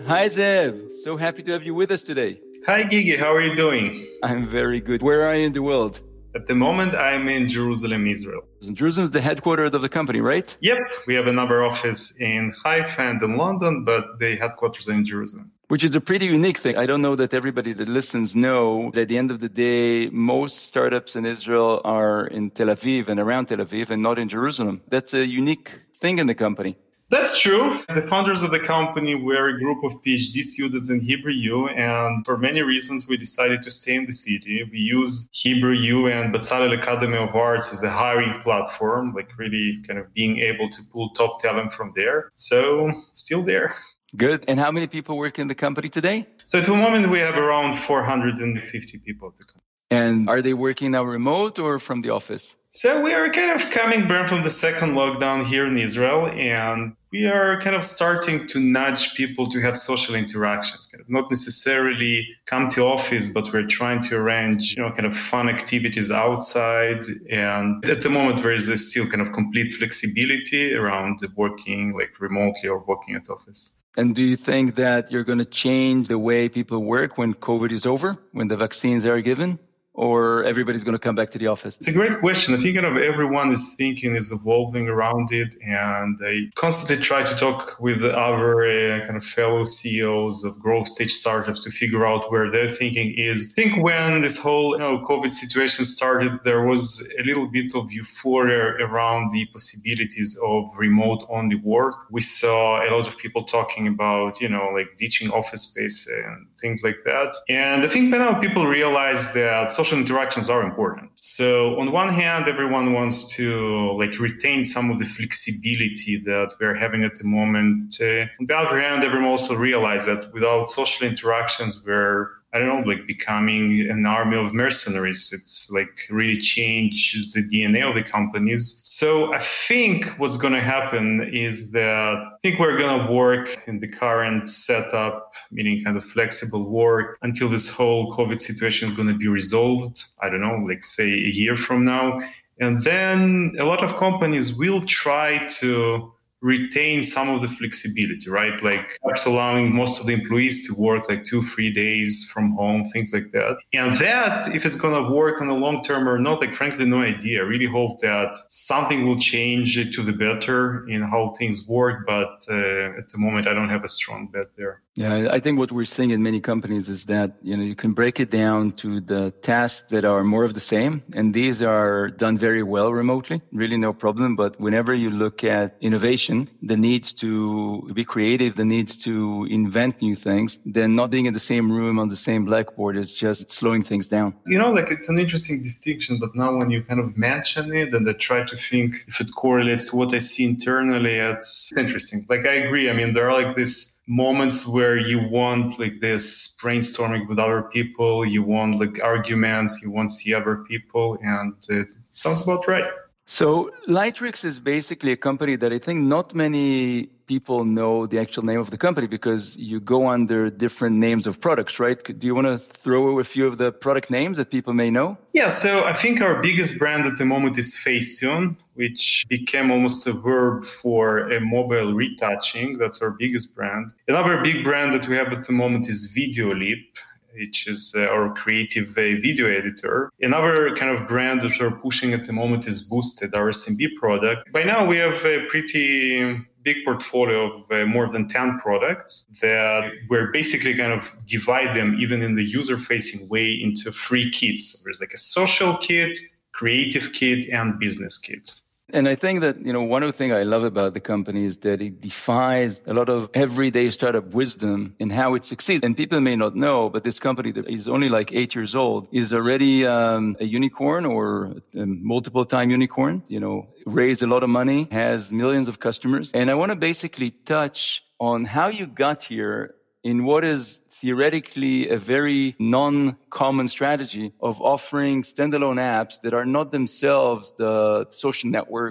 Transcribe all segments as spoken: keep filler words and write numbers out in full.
Hi, Zev. So happy to have you with us today. Hi, Gigi. How are you doing? I'm very good. Where are you in the world? At the moment, I'm in Jerusalem, Israel. Jerusalem is the headquarters of the company, right? Yep. We have another office in Haifa and in London, but the headquarters are in Jerusalem. Which is a pretty unique thing. I don't know that everybody that listens know that at the end of the day, most startups in Israel are in Tel Aviv and around Tel Aviv and not in Jerusalem. That's a unique thing in the company. That's true. The founders of the company were a group of PhD students in Hebrew U, and for many reasons, we decided to stay in the city. We use Hebrew U and Bezalel Academy of Arts as a hiring platform, like really kind of being able to pull top talent from there. So still there. Good. And how many people work in the company today? So at the moment, we have around four hundred fifty people at the company. And are they working now remote or from the office? So we are kind of coming back from the second lockdown here in Israel, and we are kind of starting to nudge people to have social interactions, kind of not necessarily come to office, but we're trying to arrange, you know, kind of fun activities outside. And at the moment, there is a still kind of complete flexibility around working like remotely or working at office. And do you think that you're going to change the way people work when COVID is over, when the vaccines are given? Or everybody's going to come back to the office? It's a great question. I think kind of everyone is thinking, is evolving around it. And I constantly try to talk with other uh, kind of fellow C E Os of growth stage startups to figure out where their thinking is. I think when this whole you know, COVID situation started, there was a little bit of euphoria around the possibilities of remote only work. We saw a lot of people talking about, you know, like ditching office space and things like that. And I think by now people realize that social Social interactions are important. So on one hand, everyone wants to like retain some of the flexibility that we're having at the moment. Uh, on the other hand, everyone also realizes that without social interactions, we're I don't know, like becoming an army of mercenaries. It's like really changes the D N A of the companies. So I think what's going to happen is that I think we're going to work in the current setup, meaning kind of flexible work until this whole COVID situation is going to be resolved. I don't know, like say a year from now. And then a lot of companies will try to retain some of the flexibility, right? Like perhaps allowing most of the employees to work like two, three days from home, things like that. And that, if it's going to work on the long term or not, like frankly, no idea. I really hope that something will change to the better in how things work. But uh, at the moment, I don't have a strong bet there. Yeah, I think what we're seeing in many companies is that, you know, you can break it down to the tasks that are more of the same. And these are done very well remotely, really no problem. But whenever you look at innovation, the needs to be creative, the needs to invent new things, then not being in the same room on the same blackboard is just slowing things down. You know, like it's an interesting distinction, but now when you kind of mention it and I try to think if it correlates to what I see internally, it's interesting. Like I agree. I mean, there are like these moments where you want like this brainstorming with other people, you want like arguments, you want to see other people, and it sounds about right. So Lightricks is basically a company that I think not many people know the actual name of the company because you go under different names of products, right? Do you want to throw a few of the product names that people may know? Yeah, so I think our biggest brand at the moment is Facetune, which became almost a verb for a mobile retouching. That's our biggest brand. Another big brand that we have at the moment is Videoleap, which is uh, our creative uh, video editor. Another kind of brand that we're pushing at the moment is Boosted, our S M B product. By now, we have a pretty big portfolio of uh, more than ten products that we're basically kind of divide them even in the user-facing way into three kits. So there's like a social kit, creative kit, and business kit. And I think that, you know, one of the things I love about the company is that it defies a lot of everyday startup wisdom in how it succeeds. And people may not know, but this company that is only like eight years old is already um, a unicorn or a multiple time unicorn, you know, raised a lot of money, has millions of customers. And I want to basically touch on how you got here in what is theoretically a very non-common strategy of offering standalone apps that are not themselves the social networks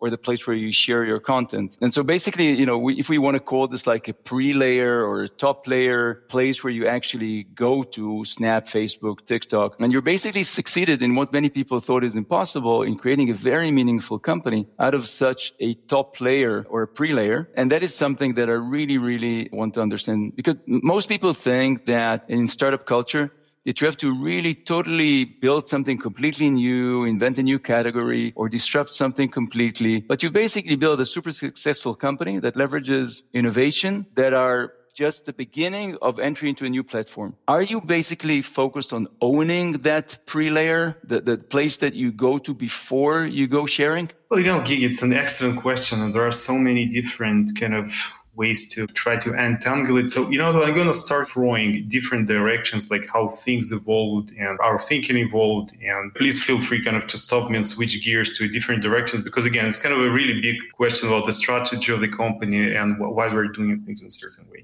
or the place where you share your content. And so basically, you know, we, if we want to call this like a pre-layer or a top layer place where you actually go to Snap, Facebook, TikTok, and you're basically succeeded in what many people thought is impossible in creating a very meaningful company out of such a top layer or a pre-layer. And that is something that I really, really want to understand, because most people think that in startup culture, that you have to really totally build something completely new, invent a new category, or disrupt something completely. But you basically build a super successful company that leverages innovation that are just the beginning of entry into a new platform. Are you basically focused on owning that pre-layer, the, the place that you go to before you go sharing? Well, you know, Gigi, it's an excellent question. And there are so many different kind of ways to try to untangle it. So, you know, I'm going to start drawing different directions, like how things evolved and our thinking evolved. And please feel free kind of to stop me and switch gears to different directions, because again, it's kind of a really big question about the strategy of the company and why we're doing things in a certain way.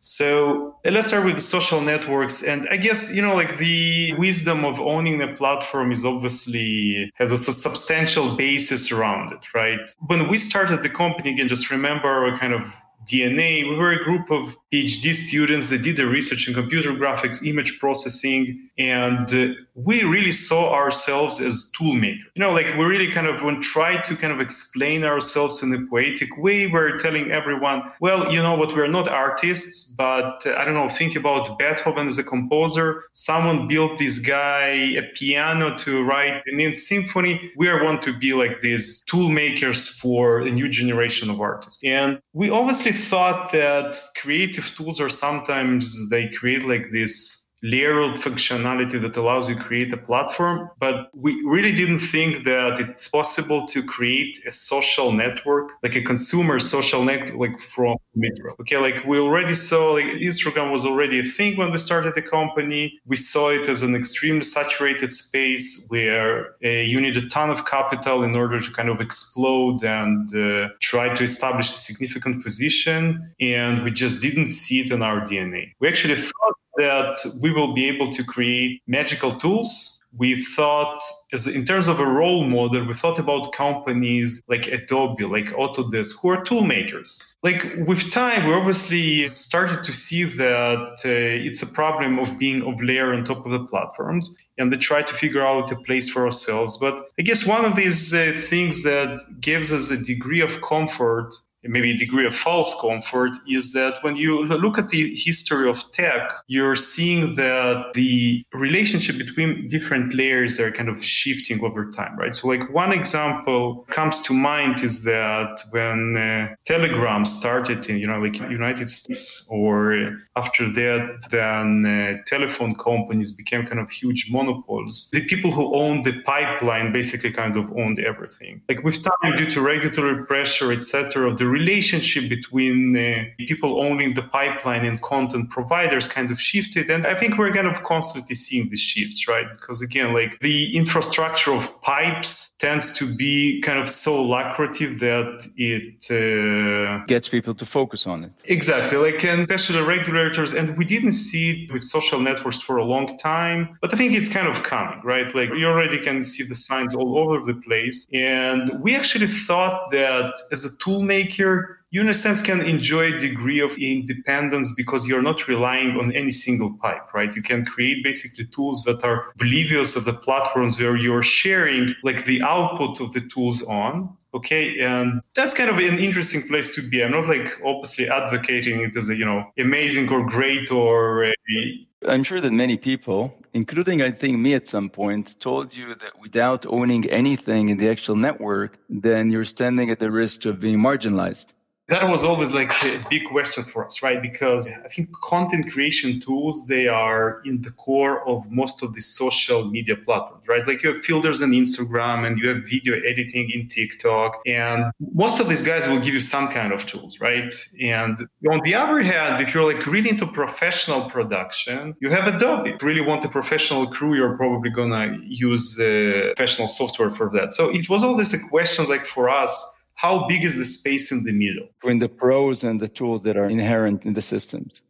So let's start with the social networks. And I guess, you know, like the wisdom of owning a platform is obviously has a substantial basis around it, right? When we started the company, again, just remember our kind of D N A, we were a group of PhD students that did the research in computer graphics, image processing, and uh, we really saw ourselves as tool makers. You know, like we really kind of, when tried to kind of explain ourselves in a poetic way, we're telling everyone, well, you know what, we're not artists, but uh, I don't know, think about Beethoven as a composer. Someone built this guy a piano to write a new symphony. We want to be like these tool makers for a new generation of artists. And we obviously thought that creative tools are sometimes, they create like this layered functionality that allows you to create a platform. But we really didn't think that it's possible to create a social network, like a consumer social network, like from Metro. Okay, like we already saw, like Instagram was already a thing when we started the company. We saw it as an extremely saturated space where uh, you need a ton of capital in order to kind of explode and uh, try to establish a significant position. And we just didn't see it in our D N A. We actually thought that we will be able to create magical tools. We thought, as in terms of a role model, we thought about companies like Adobe, like Autodesk, who are tool makers. Like with time, we obviously started to see that uh, it's a problem of being of layer on top of the platforms, and they try to figure out a place for ourselves. But I guess one of these uh, things that gives us a degree of comfort, maybe a degree of false comfort, is that when you look at the history of tech, you're seeing that the relationship between different layers are kind of shifting over time, right? So like one example comes to mind is that when uh, Telegram started in, you know, like United States, or after that, then uh, telephone companies became kind of huge monopoles. The people who owned the pipeline basically kind of owned everything. Like with time, due to regulatory pressure, et cetera, the relationship between uh, people owning the pipeline and content providers kind of shifted. And I think we're kind of constantly seeing these shifts, right? Because again, like the infrastructure of pipes tends to be kind of so lucrative that it uh, gets people to focus on it. Exactly. Like, and especially regulators. And we didn't see it with social networks for a long time, but I think it's kind of coming, right? Like you already can see the signs all over the place. And we actually thought that as a tool maker, you in a sense can enjoy a degree of independence because you're not relying on any single pipe, right? You can create basically tools that are oblivious of the platforms where you're sharing like the output of the tools on. Okay, and that's kind of an interesting place to be. I'm not like obviously advocating it as a, you know, amazing or great or a, I'm sure that many people, including I think me at some point, told you that without owning anything in the actual network, then you're standing at the risk of being marginalized. That was always like a big question for us, right? Because I think content creation tools, they are in the core of most of the social media platforms, right? Like you have filters on Instagram and you have video editing in TikTok. And most of these guys will give you some kind of tools, right? And on the other hand, if you're like really into professional production, you have Adobe. If you really want a professional crew, you're probably going to use uh, professional software for that. So it was always a question like for us, how big is the space in the middle? Between the pros and the tools that are inherent in the systems.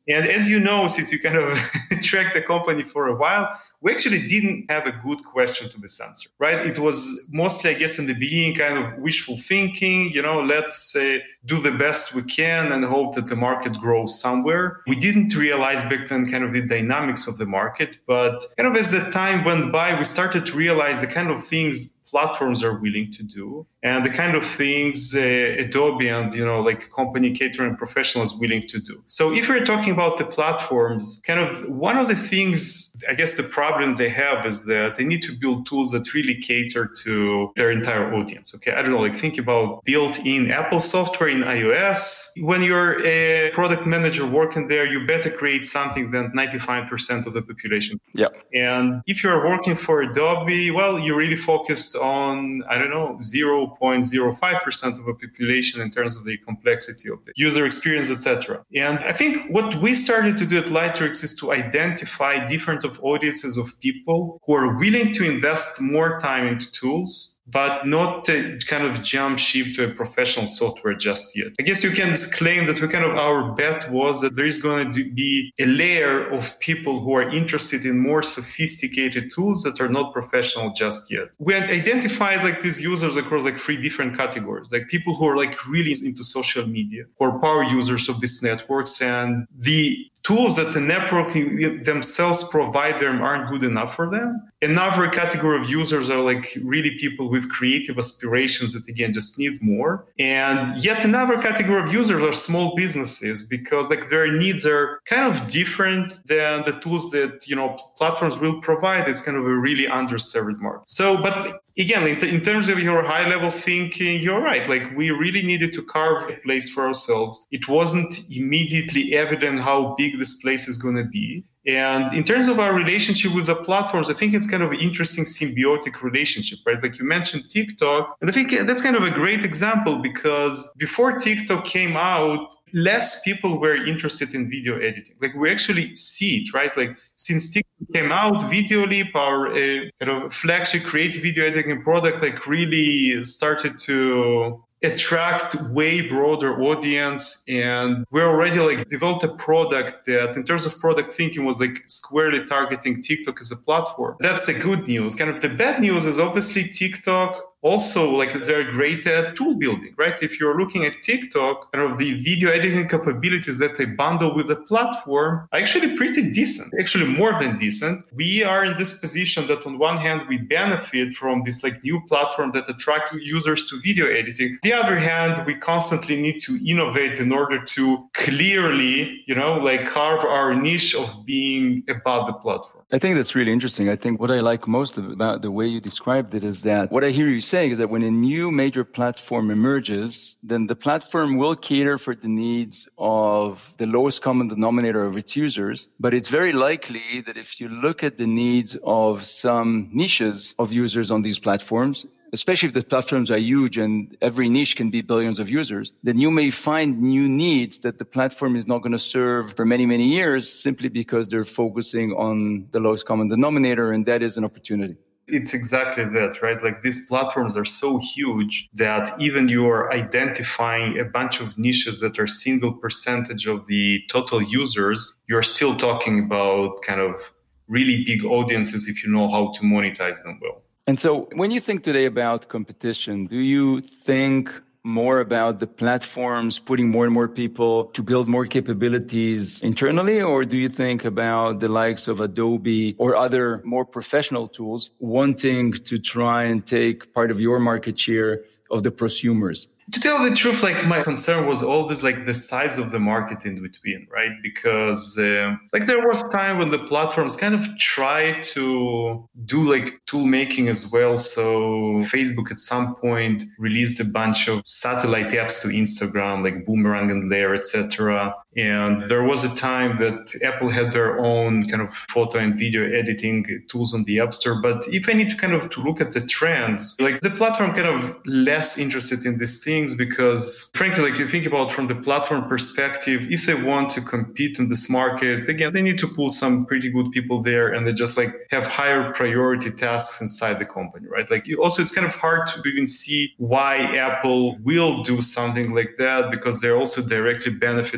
And as you know, since you kind of tracked the company for a while, we actually didn't have a good question to this answer, right? It was mostly, I guess, in the beginning, kind of wishful thinking, you know, let's uh, do the best we can and hope that the market grows somewhere. We didn't realize back then kind of the dynamics of the market, but kind of as the time went by, we started to realize the kind of things platforms are willing to do and the kind of things uh, Adobe and, you know, like company catering professionals willing to do. So if we're talking about the platforms, kind of one of the things, I guess the problems they have is that they need to build tools that really cater to their entire audience. Okay. I don't know, like think about built-in Apple software in iOS. When you're a product manager working there, you better create something than ninety-five percent of the population. Yeah. And if you're working for Adobe, well, you're really focused on, I don't know, zero point zero five percent of the population in terms of the complexity of the user experience, et cetera. And I think what we started to do at Lightricks is to identify different of audiences of people who are willing to invest more time into tools, but not to kind of jump ship to a professional software just yet. I guess you can claim that we kind of, our bet was that there is going to be a layer of people who are interested in more sophisticated tools that are not professional just yet. We had identified like these users across like three different categories, like people who are like really into social media, who are power users of these networks, and the tools that the networking themselves provide them aren't good enough for them. Another category of users are like really people with creative aspirations that, again, just need more. And yet another category of users are small businesses because like their needs are kind of different than the tools that, you know, platforms will provide. It's kind of a really underserved market. So, but again, in, t- in terms of your high level thinking, you're right. Like we really needed to carve a place for ourselves. It wasn't immediately evident how big this place is going to be. And in terms of our relationship with the platforms, I think it's kind of an interesting symbiotic relationship, right? Like you mentioned TikTok. And I think that's kind of a great example because before TikTok came out, less people were interested in video editing. Like we actually see it, right? Like since TikTok came out, Videoleap, our uh, kind of flagship creative video editing product, like really started to attract way broader audience. And we're already like developed a product that in terms of product thinking was like squarely targeting TikTok as a platform. That's the good news. Kind of the bad news is obviously TikTok also like they're great at tool building, right? If you're looking at TikTok, kind of the video editing capabilities that they bundle with the platform are actually pretty decent, actually more than decent. We are in this position that on one hand, we benefit from this like new platform that attracts users to video editing. On the other hand, we constantly need to innovate in order to clearly, you know, like carve our niche of being above the platform. I think that's really interesting. I think what I like most about the way you described it is that what I hear you saying is that when a new major platform emerges, then the platform will cater for the needs of the lowest common denominator of its users. But it's very likely that if you look at the needs of some niches of users on these platforms, especially if the platforms are huge and every niche can be billions of users, then you may find new needs that the platform is not going to serve for many, many years simply because they're focusing on the lowest common denominator, and that is an opportunity. It's exactly that, right? Like these platforms are so huge that even you are identifying a bunch of niches that are single percentage of the total users, you're still talking about kind of really big audiences if you know how to monetize them well. And so when you think today about competition, do you think more about the platforms putting more and more people to build more capabilities internally? Or do you think about the likes of Adobe or other more professional tools wanting to try and take part of your market share of the prosumers? To tell the truth, like my concern was always like the size of the market in between, right? Because uh, like there was time when the platforms kind of tried to do like tool making as well. So Facebook at some point released a bunch of satellite apps to Instagram, like Boomerang and Layer, et cetera. And there was a time that Apple had their own kind of photo and video editing tools on the App Store. But if I need to kind of to look at the trends, like the platform kind of less interested in these things because frankly, like you think about from the platform perspective, if they want to compete in this market, again, they need to pull some pretty good people there and they just like have higher priority tasks inside the company, right? Like you, also, it's kind of hard to even see why Apple will do something like that because they also directly benefit from us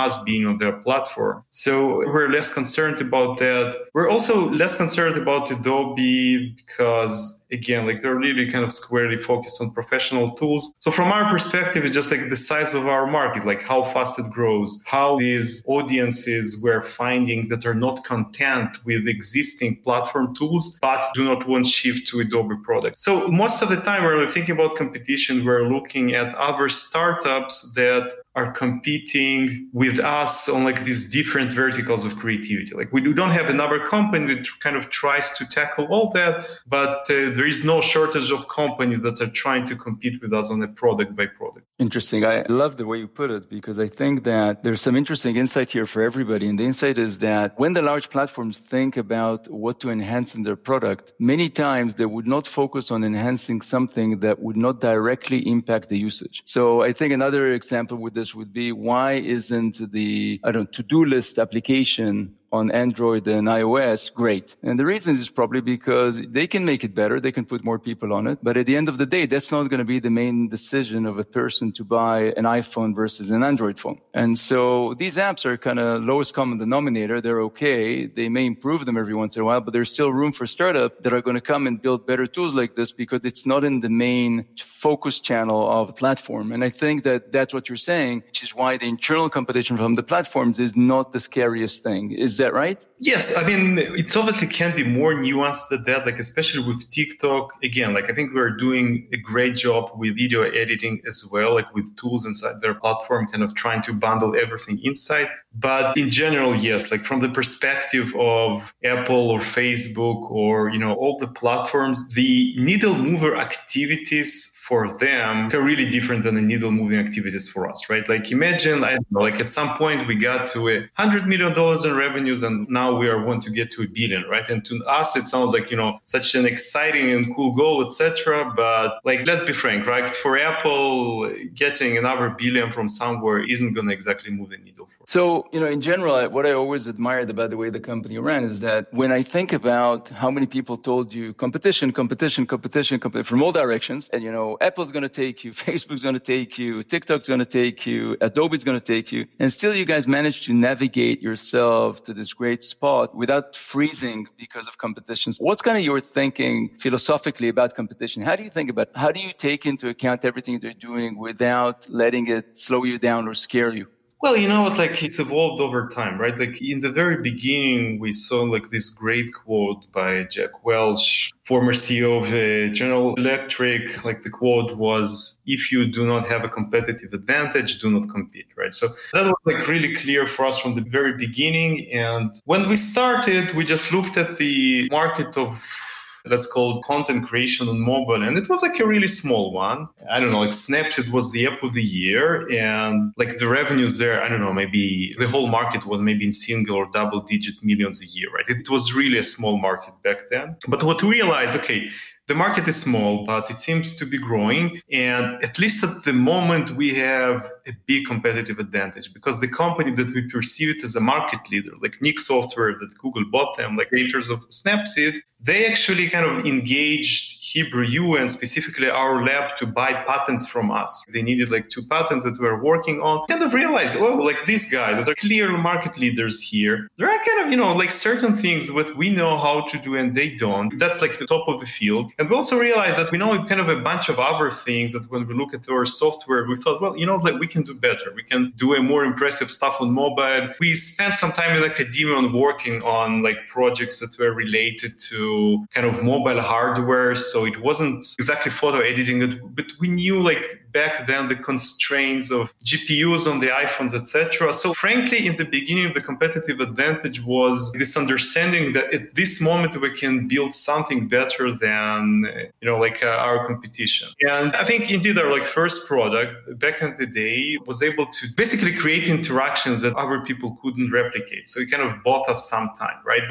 us being on their platform. So we're less concerned about that. We're also less concerned about Adobe because, again, like they're really kind of squarely focused on professional tools. So from our perspective, it's just like the size of our market, like how fast it grows, how these audiences we're finding that are not content with existing platform tools, but do not want to shift to Adobe products. So most of the time when we're thinking about competition, we're looking at other startups that are competing with us on like these different verticals of creativity. Like we don't have another company that kind of tries to tackle all that, but uh, there is no shortage of companies that are trying to compete with us on a product by product. Interesting. I love the way you put it, because I think that there's some interesting insight here for everybody. And the insight is that when the large platforms think about what to enhance in their product, many times they would not focus on enhancing something that would not directly impact the usage. So I think another example with this would be, why isn't the, I don't know, to-do list application on Android and iOS great? And the reason is probably because they can make it better. They can put more people on it. But at the end of the day, that's not going to be the main decision of a person to buy an iPhone versus an Android phone. And so these apps are kind of lowest common denominator. They're okay. They may improve them every once in a while, but there's still room for startups that are going to come and build better tools like this because it's not in the main focus channel of the platform. And I think that that's what you're saying, which is why the internal competition from the platforms is not the scariest thing. Is Is that right? Yes. I mean, it's obviously can be more nuanced than that, like especially with TikTok. Again, like I think we're doing a great job with video editing as well, like with tools inside their platform, kind of trying to bundle everything inside. But in general, yes, like from the perspective of Apple or Facebook or, you know, all the platforms, the needle mover activities for them are really different than the needle moving activities for us, right? Like imagine, I don't know, like at some point we got to a hundred million dollars in revenues and now we are want to get to a billion, right? And to us, it sounds like, you know, such an exciting and cool goal, et cetera. But like, let's be frank, right? For Apple, getting another billion from somewhere isn't going to exactly move the needle for. So, you know, in general, what I always admired about the way the company ran is that when I think about how many people told you competition, competition, competition, competition from all directions, and, you know, Apple's going to take you, Facebook's going to take you, TikTok's going to take you, Adobe's going to take you. And still you guys managed to navigate yourself to this great spot without freezing because of competition. So what's kind of your thinking philosophically about competition? How do you think about it? How do you take into account everything they're doing without letting it slow you down or scare you? Well, you know what, like it's evolved over time, right? Like in the very beginning, we saw like this great quote by Jack Welch, former C E O of uh, General Electric. Like the quote was, if you do not have a competitive advantage, do not compete, right? So that was like really clear for us from the very beginning. And when we started, we just looked at the market of, let's call it content creation on mobile. And it was like a really small one. I don't know, like Snapchat was the app of the year. And like the revenues there, I don't know, maybe the whole market was maybe in single or double digit millions a year, right? It was really a small market back then. But what we realized, okay, the market is small, but it seems to be growing. And at least at the moment, we have a big competitive advantage because the company that we perceive it as a market leader, like Nik Software that Google bought them, like creators of Snapseed, they actually kind of engaged Hebrew U and specifically our lab to buy patents from us. They needed like two patents that we were working on. Kind of realized, oh, like these guys that are clear market leaders here, there are kind of, you know, like certain things that we know how to do and they don't. That's like the top of the field. And we also realized that we know kind of a bunch of other things that when we look at our software, we thought, well, you know, like we can do better. We can do a more impressive stuff on mobile. We spent some time in academia on working on like projects that were related to kind of mobile hardware. So it wasn't exactly photo editing, but we knew like back then the constraints of G P Us on the iPhones, et cetera. So frankly, in the beginning, the competitive advantage was this understanding that at this moment we can build something better than, you know, like uh, our competition. And I think indeed our like first product back in the day was able to basically create interactions that other people couldn't replicate. So it kind of bought us some time, right? But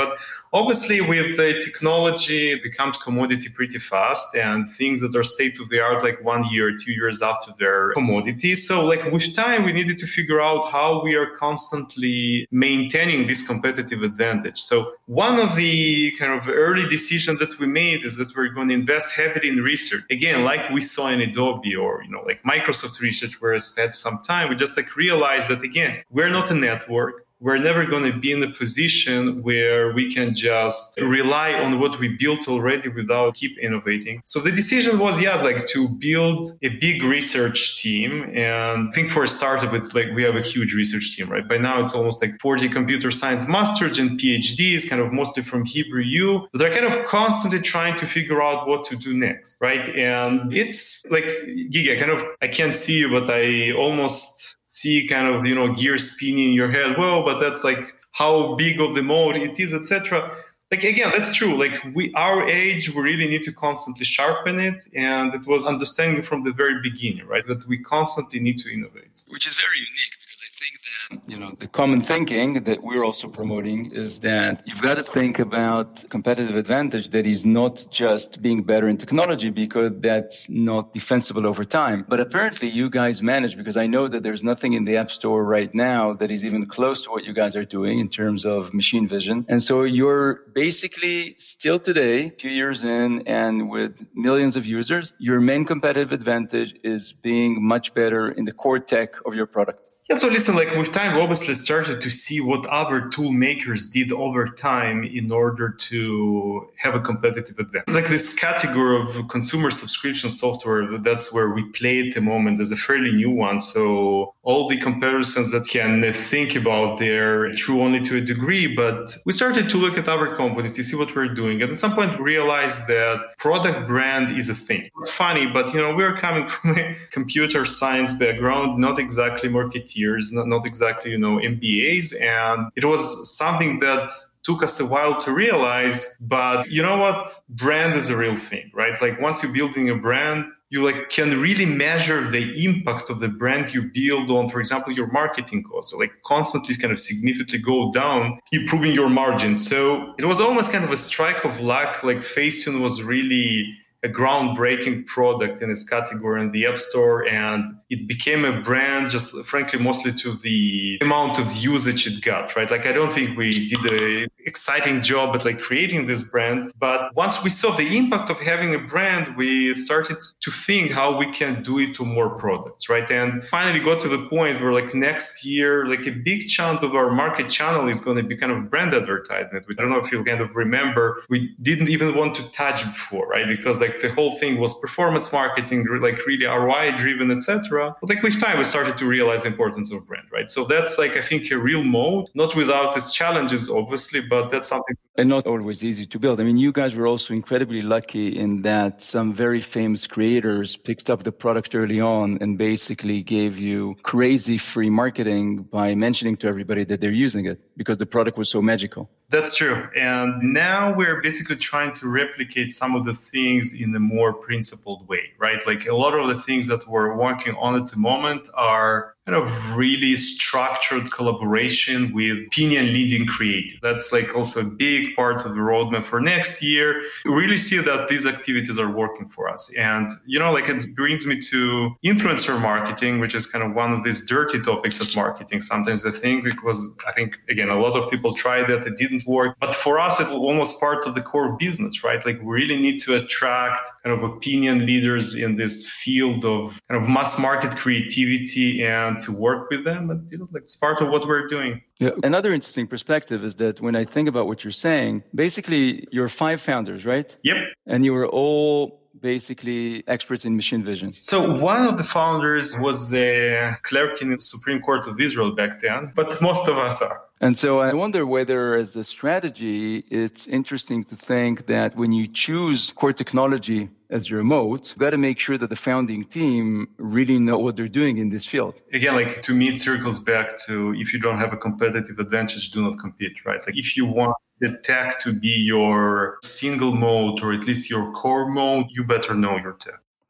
obviously with the technology, it becomes commodity pretty fast, and things that are state of the art, like one year, two years after their commodity. So like with time, we needed to figure out how we are constantly maintaining this competitive advantage. So one of the kind of early decisions that we made is that we're going to invest heavily in research. Again, like we saw in Adobe or, you know, like Microsoft Research, where I spent some time, we just like realized that, again, we're not a network. We're never going to be in a position where we can just rely on what we built already without keep innovating. So the decision was, yeah, like to build a big research team. And I think for a startup, it's like we have a huge research team, right? By now, it's almost like forty computer science masters and PhDs, kind of mostly from Hebrew U, that are kind of constantly trying to figure out what to do next, right? And it's like, Gigi, I kind of, I can't see you, but I almost see kind of, you know, gears spinning in your head. Well, but that's like how big of the mode it is, et cetera. Like, again, that's true. Like we, our age, we really need to constantly sharpen it. And it was understanding from the very beginning, right? That we constantly need to innovate. Which is very unique. I think that, you know, the common thinking that we're also promoting is that you've got to think about competitive advantage that is not just being better in technology, because that's not defensible over time. But apparently you guys manage, because I know that there's nothing in the App Store right now that is even close to what you guys are doing in terms of machine vision. And so you're basically still today, two years in and with millions of users, your main competitive advantage is being much better in the core tech of your product. Yeah, so listen, like with time, we obviously started to see what other tool makers did over time in order to have a competitive advantage. Like this category of consumer subscription software, that's where we play at the moment, is a fairly new one. So all the comparisons that can think about, they're true only to a degree, but we started to look at other companies to see what we're doing. And at some point, we realized that product brand is a thing. It's funny, but you know, we're coming from a computer science background, not exactly marketeers. Years, not, not exactly, you know, M B As. And it was something that took us a while to realize. But you know what? Brand is a real thing, right? Like once you're building a brand, you like can really measure the impact of the brand you build on, for example, your marketing costs. So like constantly kind of significantly go down, improving your margins. So it was almost kind of a strike of luck. Like Facetune was really a groundbreaking product in its category in the App Store, and it became a brand just frankly mostly to the amount of usage it got, right? Like I don't think we did an exciting job at like creating this brand, but once we saw the impact of having a brand, we started to think how we can do it to more products, right? And finally got to the point where like next year, like a big chunk of our market channel is going to be kind of brand advertisement, which I don't know if you kind of remember, we didn't even want to touch before, right? Because like the whole thing was performance marketing, like really R O I driven, et cetera. But like with time, we started to realize the importance of brand, right? So that's like, I think, a real mode, not without its challenges, obviously, but that's something. And not always easy to build. I mean, you guys were also incredibly lucky in that some very famous creators picked up the product early on and basically gave you crazy free marketing by mentioning to everybody that they're using it because the product was so magical. That's true. And now we're basically trying to replicate some of the things in a more principled way, right? Like a lot of the things that we're working on at the moment are kind of really structured collaboration with opinion leading creative. That's like also a big part of the roadmap for next year. We really see that these activities are working for us. And, you know, like it brings me to influencer marketing, which is kind of one of these dirty topics at marketing. Sometimes I think because I think, again, a lot of people tried that, it didn't work. But for us, it's almost part of the core business, right? Like we really need to attract kind of opinion leaders in this field of kind of mass market creativity and to work with them. And you know, like it's part of what we're doing. Yeah. Another interesting perspective is that when I think about what you're saying, basically you're five founders, right? Yep. And you were all basically experts in machine vision. So one of the founders was a clerk in the Supreme Court of Israel back then, but most of us are. And so I wonder whether as a strategy, it's interesting to think that when you choose core technology as your moat, you've got to make sure that the founding team really know what they're doing in this field. Again, like to me, it circles back to if you don't have a competitive advantage, do not compete, right? Like if you want the tech to be your single mode or at least your core mode, you better know your tech.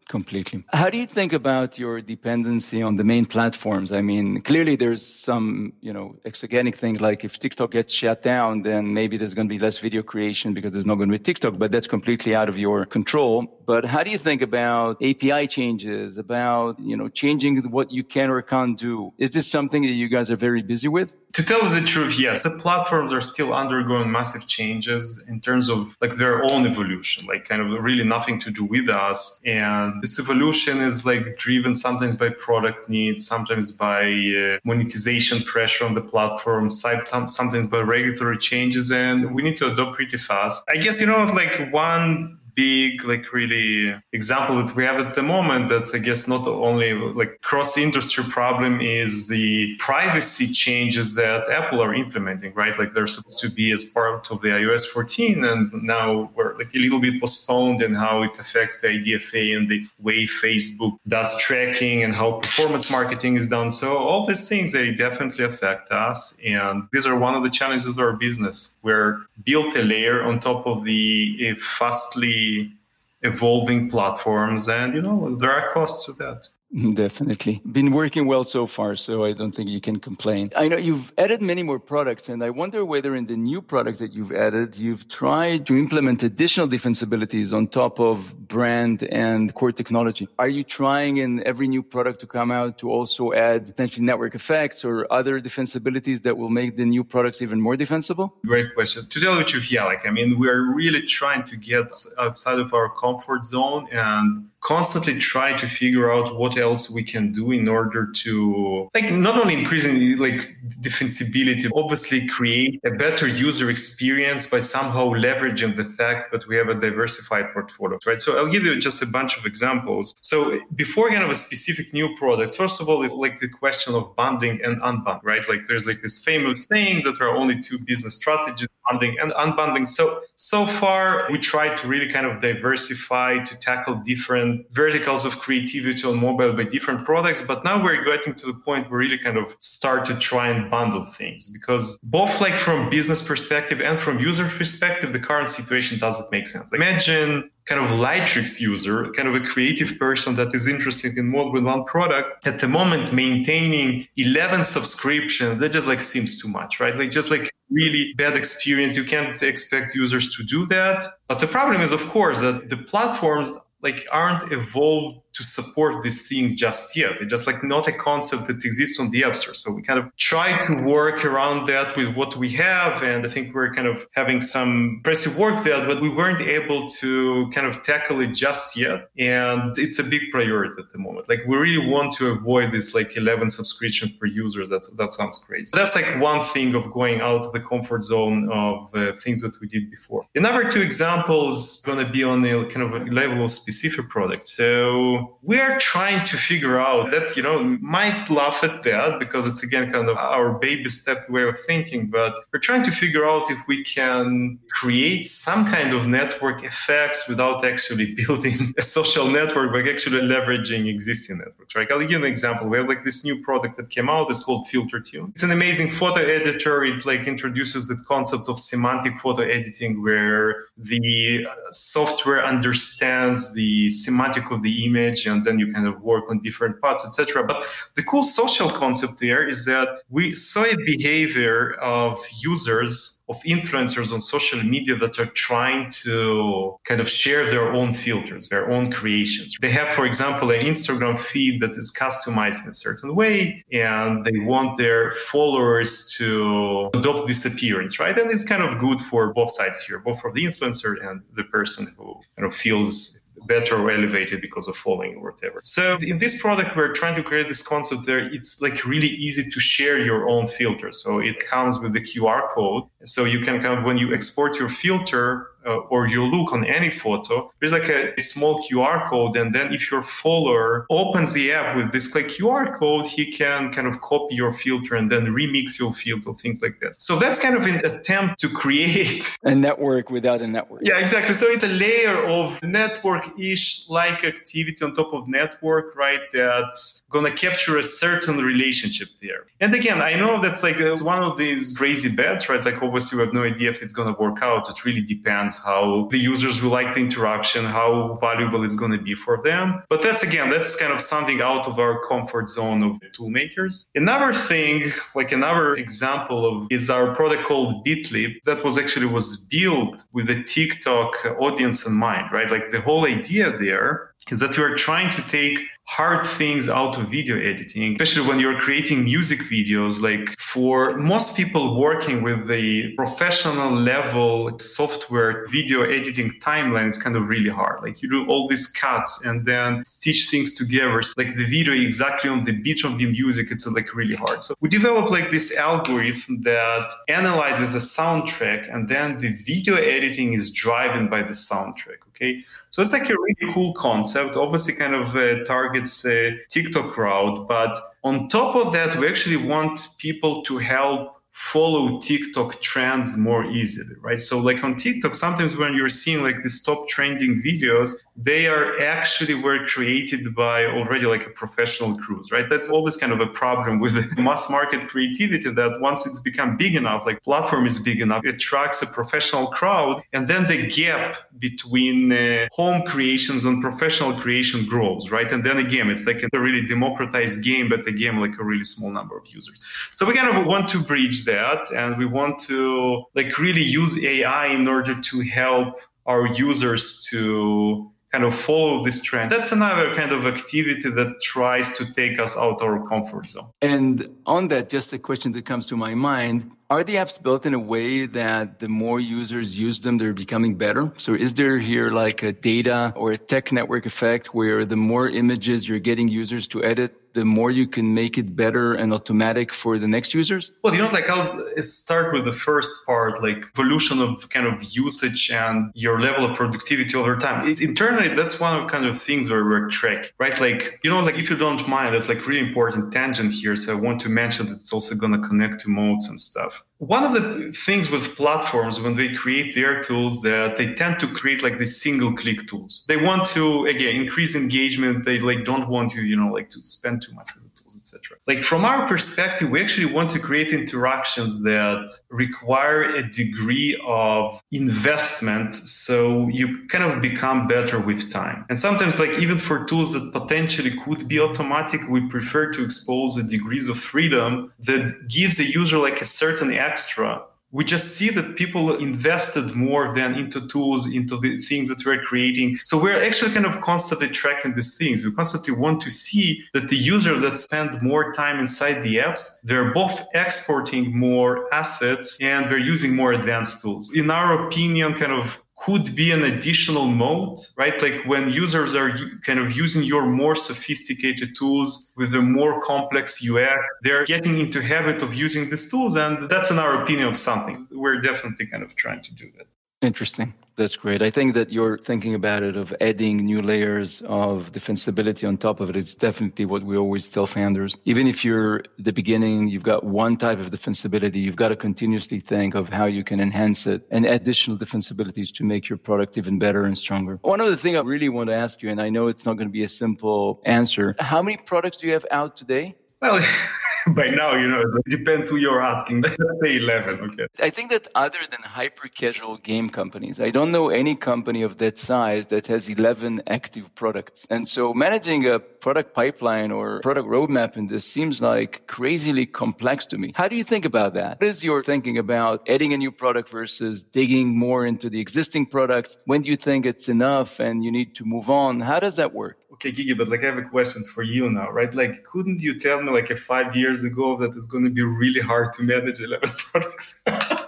Completely. How do you think about your dependency on the main platforms? I mean, clearly there's some, you know, exogenic things like if TikTok gets shut down, then maybe there's going to be less video creation because there's not going to be TikTok, but that's completely out of your control. But how do you think about A P I changes, about, you know, changing what you can or can't do? Is this something that you guys are very busy with? To tell you the truth, yes, the platforms are still undergoing massive changes in terms of like their own evolution, like kind of really nothing to do with us. And this evolution is like driven sometimes by product needs, sometimes by uh, monetization pressure on the platform, sometimes by regulatory changes. And we need to adopt pretty fast. I guess, you know, like one big, like really example that we have at the moment that's, I guess, not only like cross-industry problem is the privacy changes that Apple are implementing, right? Like they're supposed to be as part of the i O S fourteen, and now we're like a little bit postponed in how it affects the I D F A and the way Facebook does tracking and how performance marketing is done. So all these things, they definitely affect us. And these are one of the challenges of our business. We're built a layer on top of the fastly evolving platforms, and you know there are costs to that. Definitely. Been working well so far, so I don't think you can complain. I know you've added many more products, and I wonder whether in the new products that you've added, you've tried to implement additional defensibilities on top of brand and core technology. Are you trying in every new product to come out to also add potentially network effects or other defensibilities that will make the new products even more defensible? Great question. To tell you the truth, yeah, like, I mean, we're really trying to get outside of our comfort zone and constantly try to figure out what else we can do in order to, like, not only increasing like defensibility, obviously create a better user experience by somehow leveraging the fact that we have a diversified portfolio, right? So I'll give you just a bunch of examples. So before kind of a specific new products, first of all, it's like the question of bundling and unbundling, right? Like there's like this famous saying that there are only two business strategies, bundling and unbundling. So, so far we try to really kind of diversify to tackle different verticals of creativity on mobile by different products. But now we're getting to the point where we really kind of start to try and bundle things, because both like from business perspective and from user perspective, the current situation doesn't make sense. Imagine kind of Lightricks user, kind of a creative person that is interested in more than one product. At the moment, maintaining eleven subscriptions, that just like seems too much, right? Like just like really bad experience. You can't expect users to do that. But the problem is, of course, that the platforms like aren't evolved to support these things just yet. It's just like not a concept that exists on the App Store. So we kind of try to work around that with what we have. And I think we're kind of having some impressive work there, but we weren't able to kind of tackle it just yet. And it's a big priority at the moment. Like we really want to avoid this like eleven subscriptions per user. That's, that sounds great. So that's like one thing of going out of the comfort zone of uh, things that we did before. Another two examples are going to be on the kind of a level of specific products. So we are trying to figure out that, you know, might laugh at that because it's, again, kind of our baby step way of thinking, but we're trying to figure out if we can create some kind of network effects without actually building a social network, but actually leveraging existing networks, right? I'll give you an example. We have like this new product that came out. It's called FilterTune. It's an amazing photo editor. It like introduces the concept of semantic photo editing, where the software understands the semantic of the image, and then you kind of work on different parts, et cetera. But the cool social concept there is that we saw a behavior of users, of influencers on social media that are trying to kind of share their own filters, their own creations. They have, for example, an Instagram feed that is customized in a certain way, and they want their followers to adopt this appearance, right? And it's kind of good for both sides here, both for the influencer and the person who kind of feels better or elevated because of following or whatever. So in this product, we're trying to create this concept there. It's like really easy to share your own filter. So it comes with the Q R code. So you can kind of, when you export your filter uh, or your look on any photo, there's like a, a small Q R code. And then if your follower opens the app with this like Q R code, he can kind of copy your filter and then remix your filter, things like that. So that's kind of an attempt to create a network without a network. Yeah, exactly. So it's a layer of network-ish like activity on top of network, right? That's going to capture a certain relationship there. And again, I know that's like it's one of these crazy bets, right? Like obviously we have no idea if it's going to work out. It really depends depends how the users will like the interaction, how valuable it's going to be for them. But that's, again, that's kind of something out of our comfort zone of tool makers. Another thing, like another example of is our product called Bitly that was actually was built with the TikTok audience in mind, right? Like the whole idea there is that we are trying to take hard things out of video editing, especially when you're creating music videos. Like for most people working with the professional level software, video editing timeline is kind of really hard. Like you do all these cuts and then stitch things together. So like the video exactly on the beat of the music, it's like really hard. So we developed like this algorithm that analyzes a soundtrack and then the video editing is driven by the soundtrack. Okay. So it's like a really cool concept, obviously kind of uh, targets uh, TikTok crowd. But on top of that, we actually want people to help follow TikTok trends more easily, right? So like on TikTok, sometimes when you're seeing like these top trending videos, they are actually were created by already like a professional crews, right? That's always kind of a problem with the mass market creativity that once it's become big enough, like platform is big enough, it attracts a professional crowd. And then the gap between uh, home creations and professional creation grows, right? And then again, it's like a really democratized game, but again, like a really small number of users. So we kind of want to bridge that, and we want to like really use A I in order to help our users to kind of follow this trend. That's another kind of activity that tries to take us out our comfort zone. And on that, just a question that comes to my mind, are the apps built in a way that the more users use them, they're becoming better? So is there here like a data or a tech network effect where the more images you're getting users to edit, the more you can make it better and automatic for the next users? Well, you know, like I'll start with the first part, like evolution of kind of usage and your level of productivity over time. It, internally, that's one of kind of things where we're track, right? Like, you know, like if you don't mind, that's like really important tangent here. So I want to mention that it's also going to connect to modes and stuff. One of the things with platforms when they create their tools that they tend to create like these single click tools. They want to, again, increase engagement. They like don't want to, you know, like to spend too much with the tools, et cetera. Like from our perspective, we actually want to create interactions that require a degree of investment. So you kind of become better with time. And sometimes like even for tools that potentially could be automatic, we prefer to expose the degrees of freedom that gives a user like a certain extra. We just see that people invested more than into tools, into the things that we're creating. So we're actually kind of constantly tracking these things. We constantly want to see that the user that spend more time inside the apps, they're both exporting more assets and they're using more advanced tools. In our opinion, kind of could be an additional mode, right? Like when users are kind of using your more sophisticated tools with a more complex U X, they're getting into habit of using these tools. And that's in our opinion of something. We're definitely kind of trying to do that. Interesting. That's great. I think that you're thinking about it of adding new layers of defensibility on top of it. It's definitely what we always tell founders. Even if you're at the beginning, you've got one type of defensibility, you've got to continuously think of how you can enhance it and additional defensibilities to make your product even better and stronger. One other thing I really want to ask you, and I know it's not going to be a simple answer. How many products do you have out today? Well, by now, you know, it depends who you're asking. Let's say eleven, okay. I think that other than hyper-casual game companies, I don't know any company of that size that has eleven active products. And so managing a product pipeline or product roadmap in this seems like crazily complex to me. How do you think about that? What is your thinking about adding a new product versus digging more into the existing products? When do you think it's enough and you need to move on? How does that work? Okay, Gigi, but like I have a question for you now, right? Like, couldn't you tell me like a five years ago that it's going to be really hard to manage eleven products?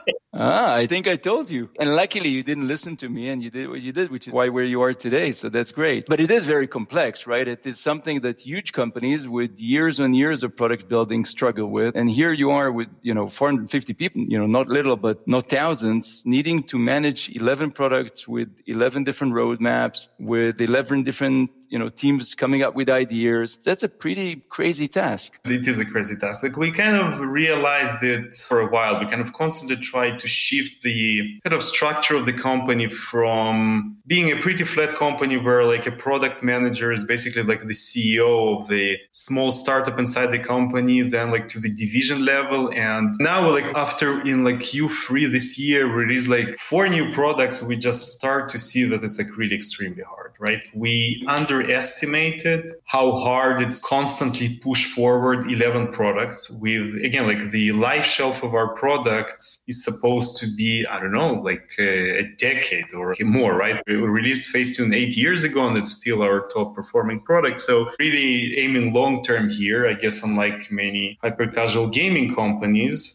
Ah, I think I told you. And luckily you didn't listen to me and you did what you did, which is why where you are today. So that's great. But it is very complex, right? It is something that huge companies with years and years of product building struggle with. And here you are with, you know, four hundred fifty people, you know, not little, but not thousands, needing to manage eleven products with eleven different roadmaps, with eleven different you know, teams coming up with ideas. That's a pretty crazy task. It is a crazy task. Like we kind of realized it for a while. We kind of constantly tried to shift the kind of structure of the company from being a pretty flat company where like a product manager is basically like the C E O of a small startup inside the company, then like to the division level. And now like after in like Q three this year, we released like four new products. We just start to see that it's like really extremely hard, right? We underestimated how hard it's constantly push forward eleven products with, again, like the life shelf of our products is supposed to be, I don't know, like a, a decade or more, right? We released Facetune eight years ago and it's still our top performing product. So really aiming long term here, I guess, unlike many hyper casual gaming companies.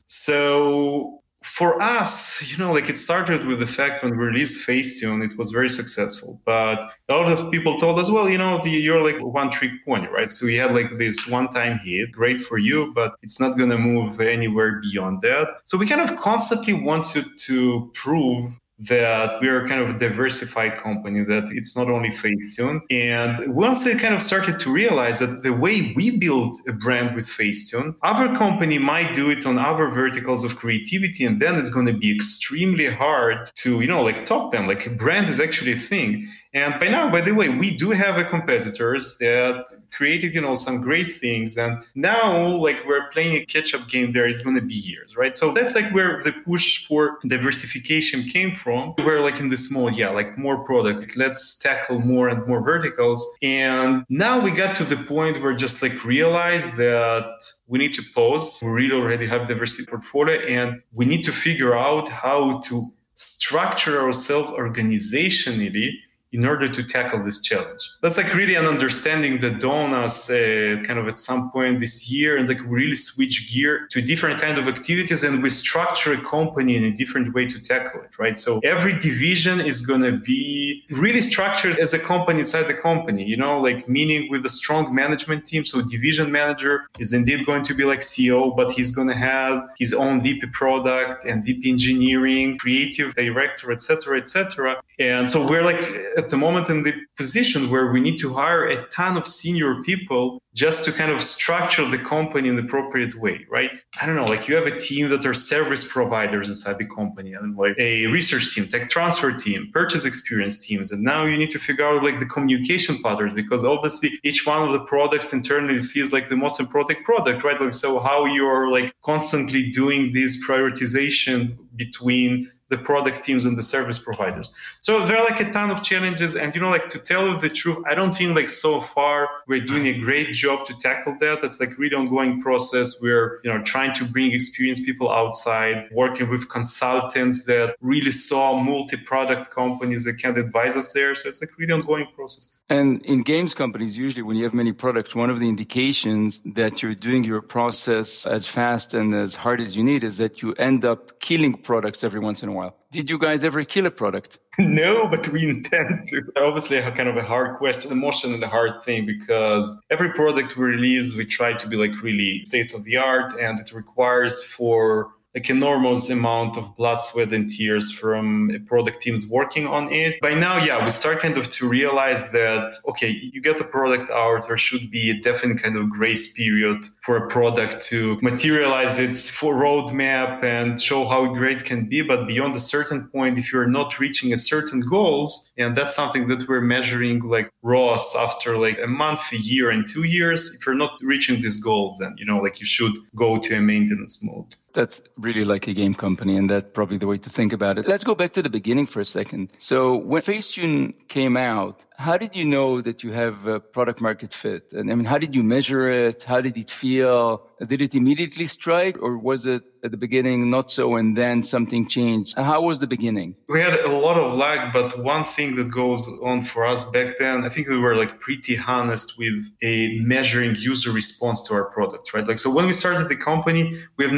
So for us, you know, like it started with the fact when we released Facetune, it was very successful. But a lot of people told us, well, you know, the, you're like one trick pony, right? So we had like this one time hit, great for you, but it's not going to move anywhere beyond that. So we kind of constantly wanted to prove that we are kind of a diversified company, that it's not only Facetune. And once they kind of started to realize that the way we build a brand with Facetune, other company might do it on other verticals of creativity, and then it's going to be extremely hard to, you know, like top them. Like a brand is actually a thing. And by now, by the way, we do have a competitors that created, you know, some great things. And now, like, we're playing a catch-up game there. It's going to be years, right? So that's like where the push for diversification came from. We're like in the small, yeah, like more products. Like, let's tackle more and more verticals. And now we got to the point where just like realize that we need to pause. We really already have diversity portfolio, and we need to figure out how to structure ourselves organizationally in order to tackle this challenge. That's like really an understanding that dawned us uh, kind of at some point this year, and like we really switch gear to different kind of activities, and we structure a company in a different way to tackle it, right? So every division is going to be really structured as a company inside the company, you know, like meaning with a strong management team. So division manager is indeed going to be like C E O, but he's going to have his own V P product and V P engineering, creative director, et cetera, et cetera. And so we're like at the moment in the position where we need to hire a ton of senior people just to kind of structure the company in the appropriate way, right? I don't know, like you have a team that are service providers inside the company, and like a research team, tech transfer team, purchase experience teams. And now you need to figure out like the communication patterns, because obviously each one of the products internally feels like the most important product, right? Like, so how you're like constantly doing this prioritization between the product teams and the service providers. So there are like a ton of challenges. And, you know, like to tell you the truth, I don't think like so far we're doing a great job to tackle that. That's like really ongoing process. We're, you know, trying to bring experienced people outside, working with consultants that really saw multi-product companies that can advise us there. So it's like really ongoing process. And in games companies, usually when you have many products, one of the indications that you're doing your process as fast and as hard as you need is that you end up killing products every once in a while. Did you guys ever kill a product? No, but we intend to. Obviously, a kind of a hard question, emotionally hard thing, because every product we release, we try to be like really state of the art, and it requires for like enormous amount of blood, sweat, and tears from product teams working on it. By now, yeah, we start kind of to realize that, okay, you get the product out, there should be a definite kind of grace period for a product to materialize its full roadmap and show how great it can be. But beyond a certain point, if you're not reaching a certain goals, and that's something that we're measuring like R O S after like a month, a year, and two years, if you're not reaching these goals, then, you know, like you should go to a maintenance mode. That's really like a game company, and that's probably the way to think about it. Let's go back to the beginning for a second. So when Facetune came out, how did you know that you have a product market fit? And I mean, how did you measure it? How did it feel? Did it immediately strike, or was it at the beginning not so and then something changed? How was the beginning? We had a lot of lag, but one thing that goes on for us back then, I think we were like pretty honest with a measuring user response to our product, right? Like, so when we started the company, we have no idea what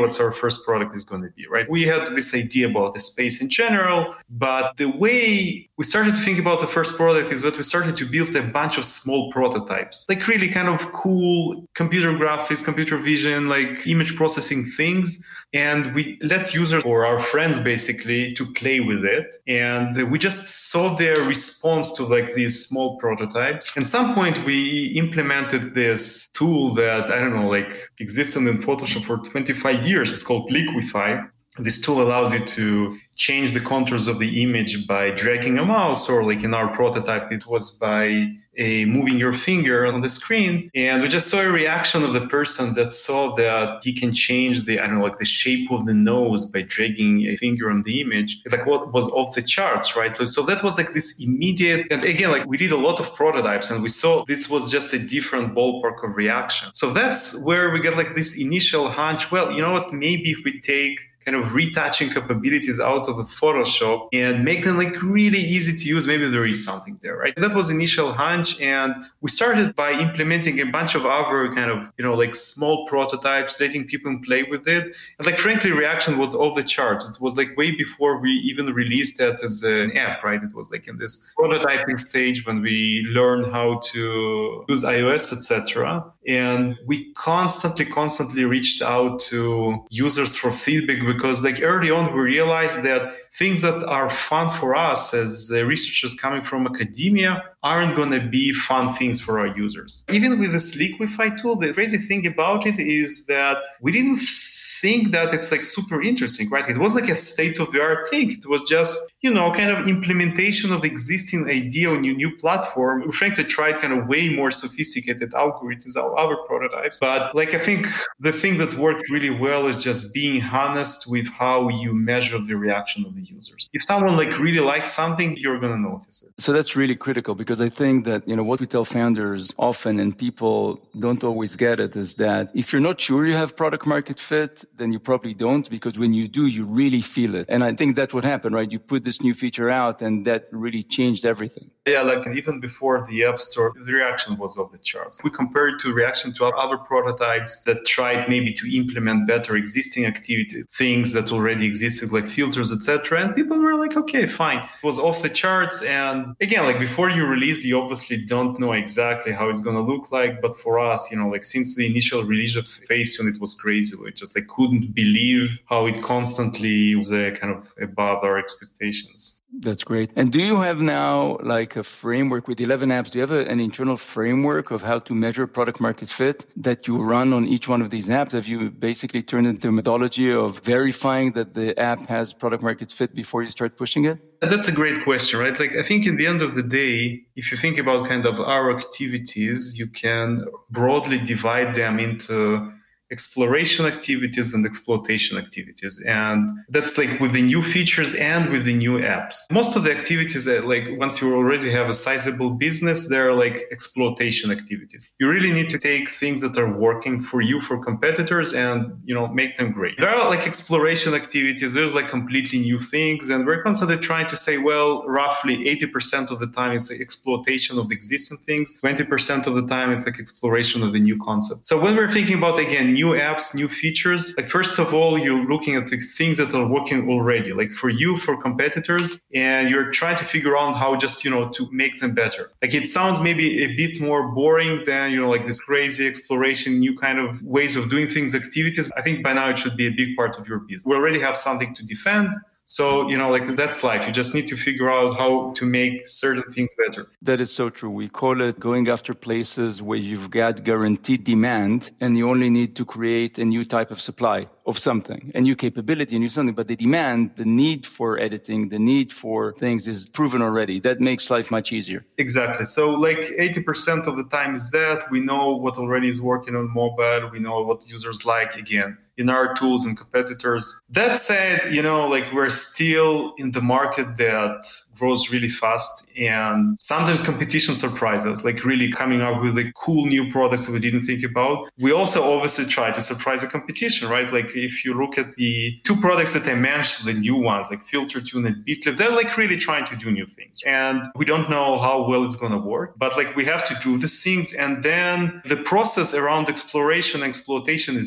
what's our first product is going to be, right? We had this idea about the space in general, but the way we started to think about the first product is that we started to build a bunch of small prototypes, like really kind of cool computer graphics, computer vision, like image processing things. And we let users or our friends basically to play with it. And we just saw their response to like these small prototypes. At some point, we implemented this tool that, I don't know, like existed in Photoshop for twenty-five years. It's called Liquify. This tool allows you to change the contours of the image by dragging a mouse, or like in our prototype, it was by a moving your finger on the screen. And we just saw a reaction of the person that saw that he can change the, I don't know, like the shape of the nose by dragging a finger on the image. It's like what was off the charts, right? So, so that was like this immediate, and again, like we did a lot of prototypes and we saw this was just a different ballpark of reaction. So that's where we get like this initial hunch. Well, you know what, maybe if we take kind of retouching capabilities out of the Photoshop and make them like really easy to use, maybe there is something there, right? That was initial hunch. And we started by implementing a bunch of other kind of, you know, like small prototypes, letting people play with it. And like, frankly, reaction was off the charts. It was like way before we even released that as an app, right? It was like in this prototyping stage when we learned how to use iOS, et cetera. And we constantly, constantly reached out to users for feedback because like early on, we realized that things that are fun for us as uh, researchers coming from academia aren't going to be fun things for our users. Even with this Liquify tool, the crazy thing about it is that we didn't think that it's like super interesting, right? It was like a state-of-the-art thing. It was just, you know, kind of implementation of existing idea on your new platform. We frankly tried kind of way more sophisticated algorithms, other prototypes. But like, I think the thing that worked really well is just being honest with how you measure the reaction of the users. If someone like really likes something, you're going to notice it. So that's really critical because I think that, you know, what we tell founders often and people don't always get it is that if you're not sure you have product market fit, then you probably don't, because when you do, you really feel it. And I think that's what happened, right? You put this new feature out and that really changed everything. Yeah, like even before the App Store, the reaction was off the charts. We compared to reaction to other prototypes that tried maybe to implement better existing activity, things that already existed, like filters, et cetera. And people were like, okay, fine. It was off the charts. And again, like before you release, you obviously don't know exactly how it's going to look like. But for us, you know, like since the initial release of Facetune, it was crazy. We just like couldn't believe how it constantly was uh, kind of above our expectations. That's great. And do you have now like a framework with eleven apps? Do you have a, an internal framework of how to measure product market fit that you run on each one of these apps? Have you basically turned into a methodology of verifying that the app has product market fit before you start pushing it? That's a great question, right? Like, I think in the end of the day, if you think about kind of our activities, you can broadly divide them into exploration activities and exploitation activities. And that's like with the new features and with the new apps. Most of the activities that like once you already have a sizable business, they're like exploitation activities. You really need to take things that are working for you, for competitors, and, you know, make them great. There are like exploration activities. There's like completely new things. And we're constantly trying to say, well, roughly eighty percent of the time it's like exploitation of the existing things. twenty percent of the time it's like exploration of the new concept. So when we're thinking about, again, new apps, new features, like first of all, you're looking at the things that are working already, like for you, for competitors, and you're trying to figure out how just, you know, to make them better. Like it sounds maybe a bit more boring than, you know, like this crazy exploration, new kind of ways of doing things, activities. I think by now it should be a big part of your business. We already have something to defend. So, you know, like that's life. You just need to figure out how to make certain things better. That is so true. We call it going after places where you've got guaranteed demand and you only need to create a new type of supply of something, a new capability, a new something. But the demand, the need for editing, the need for things is proven already. That makes life much easier. Exactly. So like eighty percent of the time is that we know what already is working on mobile. We know what users like, again, in our tools and competitors. That said, you know, like we're still in the market that grows really fast, and sometimes competition surprises, like really coming up with the cool new products that we didn't think about. We also obviously try to surprise the competition, right? Like if you look at the two products that I mentioned, the new ones like FilterTune and Bitlab, they're like really trying to do new things. And we don't know how well it's going to work, but like we have to do these things. And then the process around exploration and exploitation is different.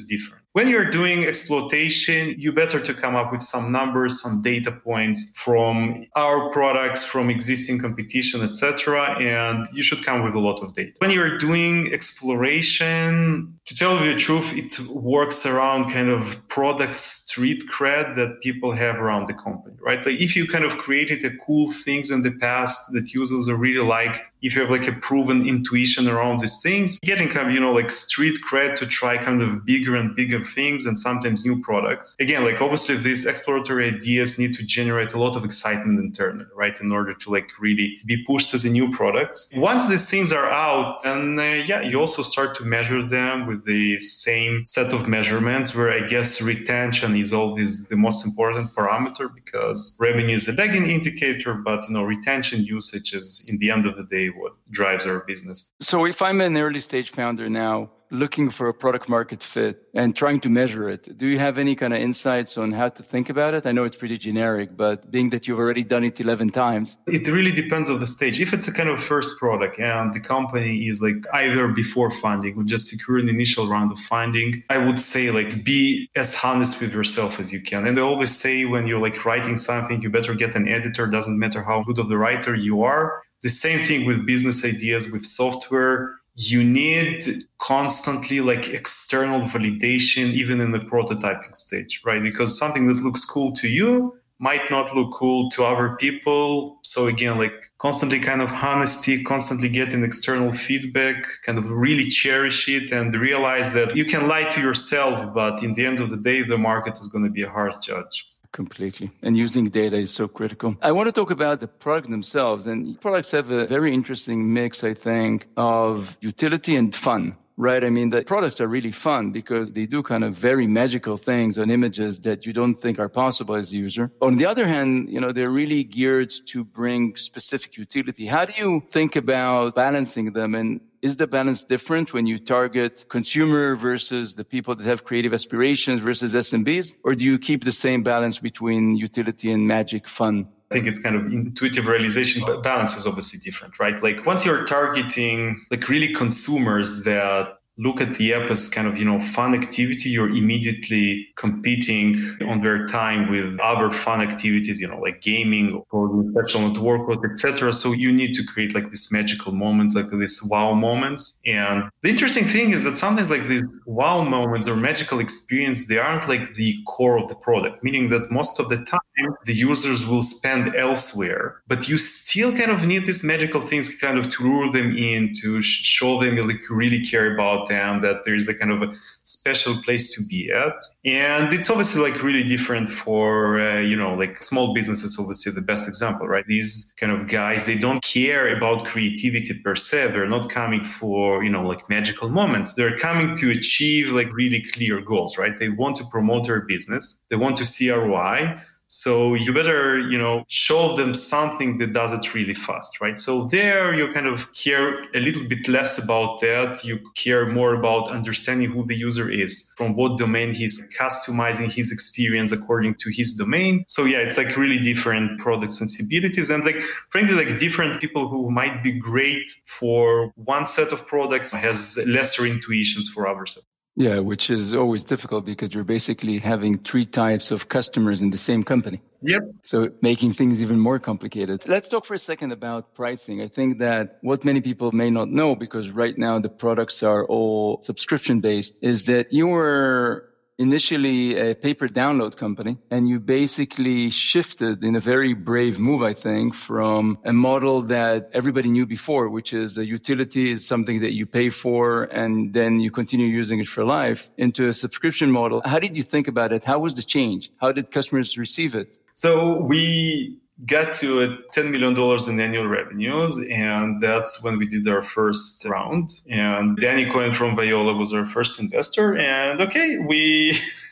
when you're doing exploitation, you better to come up with some numbers, some data points from our products, from existing competition, et cetera. And you should come with a lot of data. When you're doing exploration, to tell you the truth, it works around kind of product street cred that people have around the company, right? Like if you kind of created a cool things in the past that users are really liked, if you have like a proven intuition around these things, getting kind of, you know, like street cred to try kind of bigger and bigger things and sometimes new products. Again, like obviously these exploratory ideas need to generate a lot of excitement internally, right? In order to like really be pushed as a new products. Once these things are out, and uh, yeah, you also start to measure them with the same set of measurements where I guess retention is always the most important parameter because revenue is a lagging indicator, but you know, retention usage is in the end of the day what drives our business. So if I'm an early stage founder now, looking for a product market fit and trying to measure it, do you have any kind of insights on how to think about it? I know it's pretty generic, but being that you've already done it eleven times. It really depends on the stage. If it's a kind of first product and the company is like either before funding or just secure an initial round of funding, I would say like be as honest with yourself as you can. And I always say when you're like writing something, you better get an editor. Doesn't matter how good of the writer you are. The same thing with business ideas, with software. You need constantly like external validation, even in the prototyping stage, right? Because something that looks cool to you might not look cool to other people. So again, like constantly kind of honesty, constantly getting external feedback, kind of really cherish it and realize that you can lie to yourself, but in the end of the day, the market is going to be a hard judge. Completely. And using data is so critical. I want to talk about the products themselves. And products have a very interesting mix, I think, of utility and fun, right? I mean, the products are really fun because they do kind of very magical things on images that you don't think are possible as a user. On the other hand, you know, they're really geared to bring specific utility. How do you think about balancing them? And is the balance different when you target consumer versus the people that have creative aspirations versus S M Bs? Or do you keep the same balance between utility and magic fun? I think it's kind of intuitive realization, but balance is obviously different, right? Like once you're targeting like really consumers that look at the app as kind of, you know, fun activity, you're immediately competing on their time with other fun activities, you know, like gaming or social network, et cetera. So you need to create like these magical moments, like these wow moments. And the interesting thing is that sometimes like these wow moments or magical experience, they aren't like the core of the product, meaning that most of the time the users will spend elsewhere, but you still kind of need these magical things kind of to lure them in, to show them like you really care about them, that there's a kind of a special place to be at. And it's obviously like really different for, uh, you know, like small businesses, obviously the best example, right? These kind of guys, they don't care about creativity per se. They're not coming for, you know, like magical moments. They're coming to achieve like really clear goals, right? They want to promote their business. They want to see R O I. So you better, you know, show them something that does it really fast, right? So there you kind of care a little bit less about that. You care more about understanding who the user is, from what domain he's customizing his experience according to his domain. So yeah, it's like really different product sensibilities and like frankly, like different people who might be great for one set of products has lesser intuitions for others. Yeah, which is always difficult because you're basically having three types of customers in the same company. Yep. So making things even more complicated. Let's talk for a second about pricing. I think that what many people may not know, because right now the products are all subscription-based, is that you were initially a paper download company, and you basically shifted in a very brave move, I think, from a model that everybody knew before, which is a utility is something that you pay for and then you continue using it for life, into a subscription model. How did you think about it? How was the change? How did customers receive it? So we got to a ten million dollars in annual revenues, and that's when we did our first round. And Danny Cohen from Viola was our first investor. And okay, we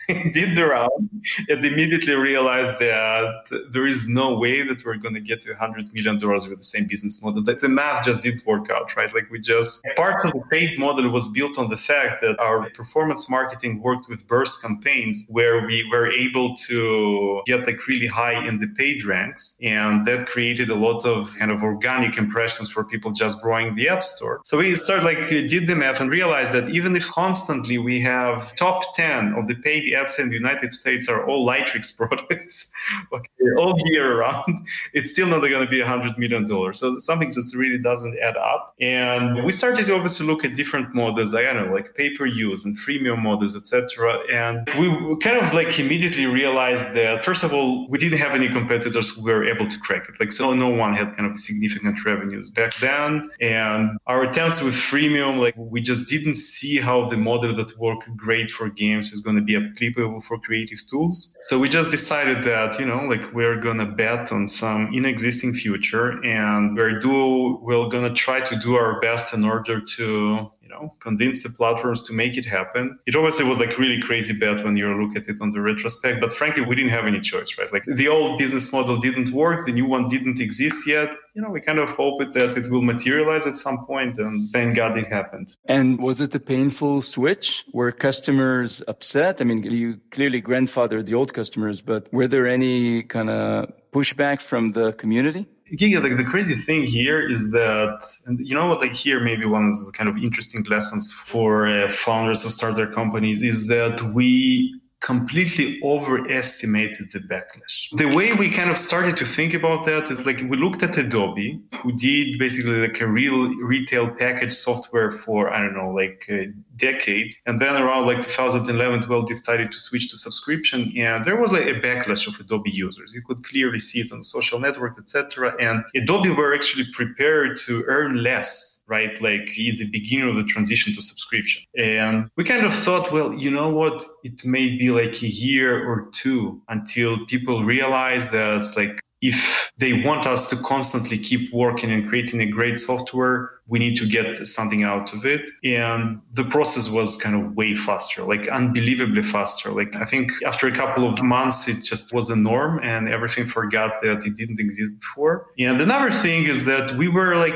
did the round, and immediately realized that there is no way that we're going to get to one hundred million dollars with the same business model. That the math just didn't work out, right? Like we just, part of the paid model was built on the fact that our performance marketing worked with burst campaigns where we were able to get like really high in the paid ranks. And that created a lot of kind of organic impressions for people just growing the app store. So we started like did the math and realized that even if constantly we have top ten of the paid apps in the United States are all Lightricks products, okay, all year round, it's still not going to be one hundred million dollars. So something just really doesn't add up. And we started to obviously look at different models, I don't know, like pay-per-use and freemium models, et cetera. And we kind of like immediately realized that, first of all, we didn't have any competitors who were able to crack it. Like, so no one had kind of significant revenues back then. And our attempts with freemium, like we just didn't see how the model that worked great for games is going to be applicable for creative tools. So we just decided that, you know, like we're going to bet on some inexisting future, and we're do we're going to try to do our best in order to, you know, convince the platforms to make it happen. It obviously was like really crazy bet when you look at it on the retrospect, but frankly, we didn't have any choice, right? Like the old business model didn't work, the new one didn't exist yet. You know, we kind of hoped that it will materialize at some point, and thank God it happened. And was it a painful switch? Were customers upset? I mean, you clearly grandfathered the old customers, but were there any kind of pushback from the community? Yeah, like the crazy thing here is that, and you know what, like here maybe one of the kind of interesting lessons for uh, founders who start their companies is that we completely overestimated the backlash. The way we kind of started to think about that is like we looked at Adobe, who did basically like a real retail package software for, I don't know, like uh, decades. And then around like two thousand eleven, twelve, decided to switch to subscription. And there was like a backlash of Adobe users. You could clearly see it on social network, et cetera. And Adobe were actually prepared to earn less, right? Like in the beginning of the transition to subscription. And we kind of thought, well, you know what? It may be like a year or two until people realize that it's like, if they want us to constantly keep working and creating a great software, we need to get something out of it. And the process was kind of way faster, like unbelievably faster. Like I think after a couple of months, it just was a norm and everything forgot that it didn't exist before. And another thing is that we were like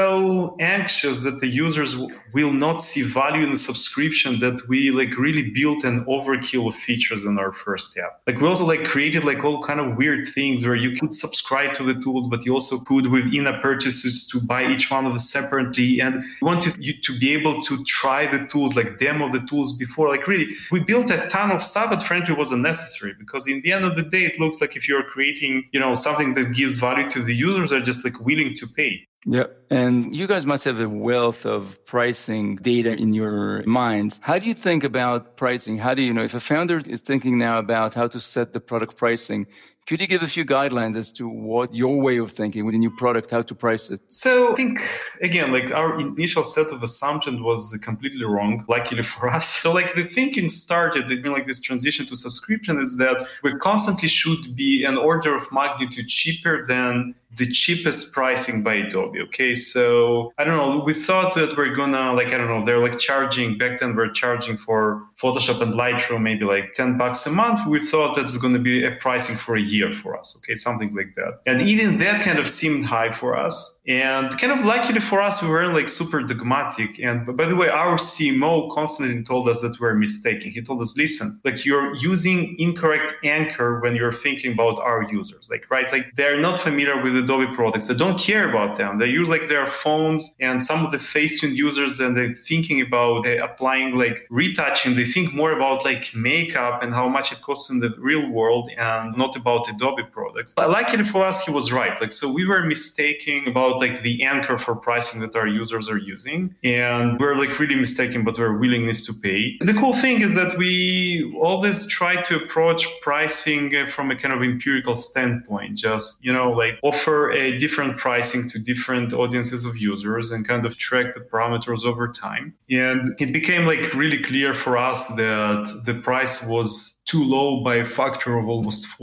so anxious that the users w- will not see value in the subscription that we like really built an overkill of features in our first app. Like we also like created like all kind of weird things where you could subscribe to the tools, but you also could with in-app purchases to buy each one of them separately. And we wanted you to be able to try the tools, like demo the tools before. Like really, we built a ton of stuff, but frankly, it wasn't necessary because in the end of the day, it looks like if you're creating, you know, something that gives value to the users, they're just like willing to pay. Yeah. And you guys must have a wealth of pricing data in your minds. How do you think about pricing? How do you know if a founder is thinking now about how to set the product pricing? Could you give a few guidelines as to what your way of thinking with a new product, how to price it? So I think, again, like our initial set of assumptions was completely wrong, luckily for us. So like the thinking started, you know, like this transition to subscription is that we constantly should be an order of magnitude cheaper than the cheapest pricing by Adobe. Okay, so I don't know, we thought that we're gonna, like, I don't know, they're like charging, back then we're charging for Photoshop and Lightroom maybe like ten bucks a month. We thought that's gonna be a pricing for a year for us, okay, something like that. And even that kind of seemed high for us. And kind of luckily for us, we weren't like super dogmatic. And by the way, our C M O constantly told us that we're mistaken. He told us, listen, like you're using incorrect anchor when you're thinking about our users, like, right? Like they're not familiar with Adobe products. They don't care about them. They use like their phones and some of the Facetune users, and they're thinking about uh, applying like retouching. They think more about like makeup and how much it costs in the real world and not about Adobe products. But luckily for us, he was right. Like, so we were mistaken about like the anchor for pricing that our users are using. And we're like really mistaken about their willingness to pay. The cool thing is that we always try to approach pricing from a kind of empirical standpoint, just, you know, like offer a different pricing to different audiences of users and kind of track the parameters over time. And it became like really clear for us that the price was too low by a factor of almost four. The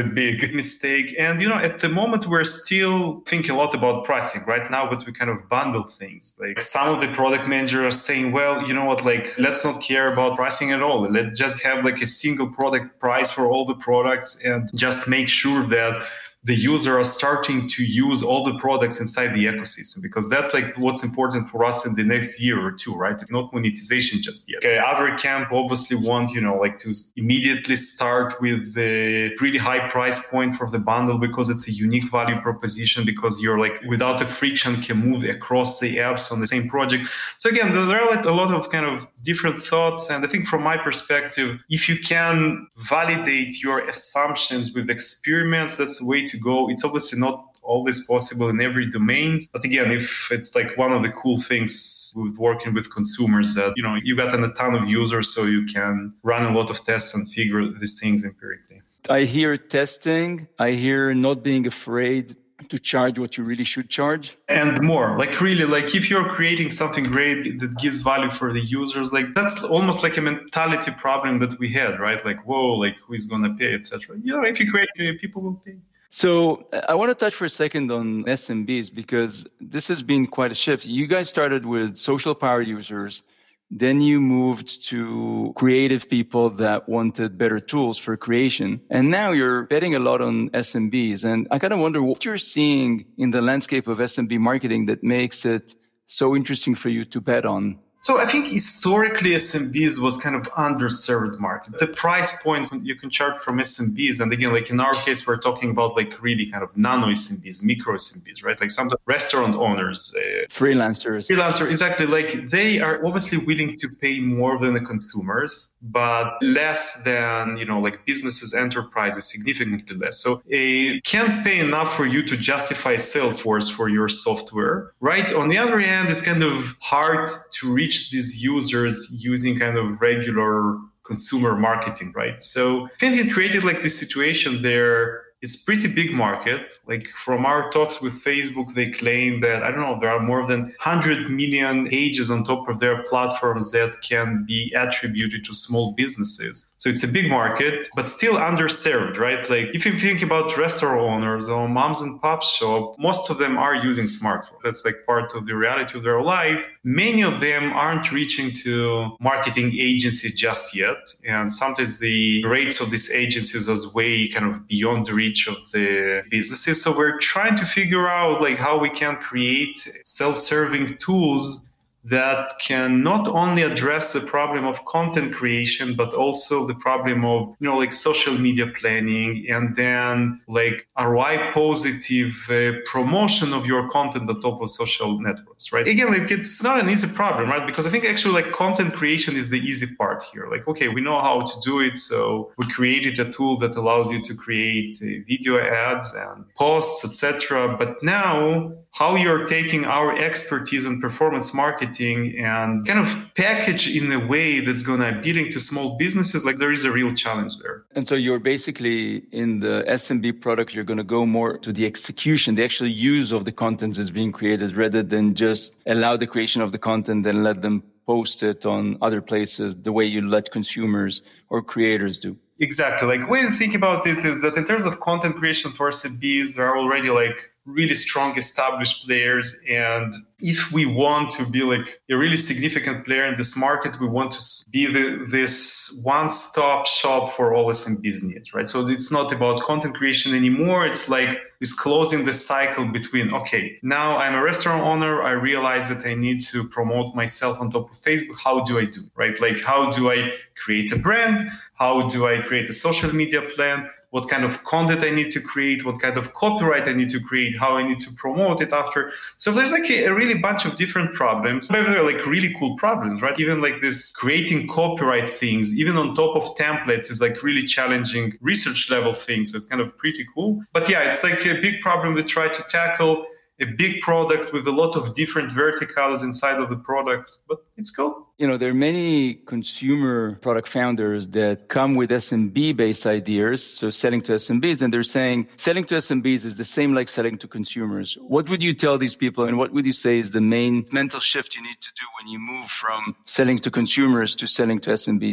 big mistake. And, you know, at the moment, we're still thinking a lot about pricing right now, but we kind of bundle things. Like some of the product managers are saying, well, you know what, like, let's not care about pricing at all. Let's just have like a single product price for all the products and just make sure that the user are starting to use all the products inside the ecosystem, because that's like what's important for us in the next year or two, right? Not monetization just yet. Okay, other camp obviously want, you know, like to immediately start with the pretty high price point for the bundle because it's a unique value proposition, because you're like without a friction can move across the apps on the same project. So again, there are like a lot of kind of different thoughts. And I think from my perspective, if you can validate your assumptions with experiments, that's the way to go. It's obviously not always possible in every domain. But again, if it's like one of the cool things with working with consumers that, you know, you got a ton of users, so you can run a lot of tests and figure these things empirically. I hear testing. I hear not being afraid to charge what you really should charge. And more, like really, like if you're creating something great that gives value for the users, like that's almost like a mentality problem that we had, right? Like, whoa, like who's going to pay, et cetera. You know, if you create, people will pay. So I want to touch for a second on S M Bs, because this has been quite a shift. You guys started with social power users. Then you moved to creative people that wanted better tools for creation. And now you're betting a lot on S M Bs. And I kind of wonder what you're seeing in the landscape of S M B marketing that makes it so interesting for you to bet on. So I think historically S M Bs was kind of underserved market. The price points you can charge from S M Bs, and again, like in our case, we're talking about like really kind of nano S M Bs, micro S M Bs, right? Like some restaurant owners, uh, freelancers, freelancer, exactly. Like they are obviously willing to pay more than the consumers, but less than, you know, like businesses, enterprises, significantly less. So they can't pay enough for you to justify sales force for your software, right? On the other hand, it's kind of hard to reach these users using kind of regular consumer marketing, right? So I think it created like this situation there. It's pretty big market. Like from our talks with Facebook, they claim that, I don't know, there are more than one hundred million pages on top of their platforms that can be attributed to small businesses. So it's a big market, but still underserved, right? Like if you think about restaurant owners or moms and pop shop, most of them are using smartphones. That's like part of the reality of their life. Many of them aren't reaching to marketing agencies just yet. And sometimes the rates of these agencies is way kind of beyond the reach of the businesses. So we're trying to figure out like how we can create self-serving tools that can not only address the problem of content creation, but also the problem of, you know, like social media planning, and then like R O I positive uh, promotion of your content on top of social networks, right? Again, like it's not an easy problem, right? Because I think actually like content creation is the easy part here. Like, okay, we know how to do it. So we created a tool that allows you to create uh, video ads and posts, et cetera. But now how you're taking our expertise in performance marketing and kind of package in a way that's going to appealing to small businesses, like there is a real challenge there. And so you're basically in the S M B product, you're going to go more to the execution, the actual use of the content that's being created, rather than just allow the creation of the content and let them post it on other places the way you let consumers or creators do. Exactly. Like the way to think about it is that in terms of content creation for S M Bs, there are already like really strong established players. And if we want to be like a really significant player in this market, we want to be the, this one-stop shop for all S M Bs needs, right? So it's not about content creation anymore. It's like it's closing the cycle between, okay, now I'm a restaurant owner. I realize that I need to promote myself on top of Facebook. How do I do, right? Like, how do I create a brand? How do I create a social media plan? What kind of content I need to create, what kind of copyright I need to create, how I need to promote it after. So there's like a, a really bunch of different problems. Maybe they're like really cool problems, right? Even like this creating copyright things, even on top of templates, is like really challenging research level things. So it's kind of pretty cool. But yeah, it's like a big problem we try to tackle. A big product with a lot of different verticals inside of the product, but it's cool. You know, there are many consumer product founders that come with S M B-based ideas, so selling to S M Bs, and they're saying selling to S M Bs is the same like selling to consumers. What would you tell these people, and what would you say is the main mental shift you need to do when you move from selling to consumers to selling to S M Bs?